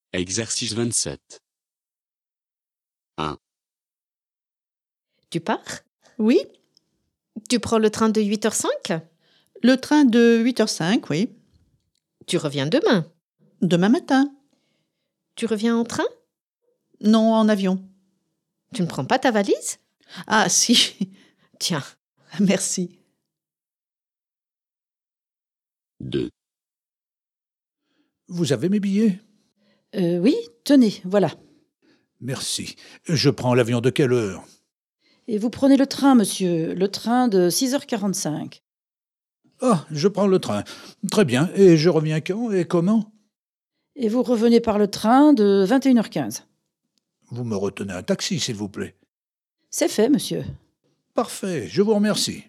Exercice 27. 1. Tu pars? Oui, Tu prends le train de 8h05? le train de 8h05, oui. Tu reviens demain? Demain matin. Tu reviens en train? Non, en avion. Tu ne prends pas ta valise? Ah, si. Tiens, Merci. 2. Vous avez mes billets? Oui, tenez, voilà. Merci. Je prends l'avion de quelle heure? Et vous prenez le train, monsieur, le train de 6h45. Ah, je prends le train. Très bien. Et je reviens quand et comment? Et vous revenez par le train de 21h15. Vous me retenez un taxi, s'il vous plaît. C'est fait, monsieur. Parfait, je vous remercie.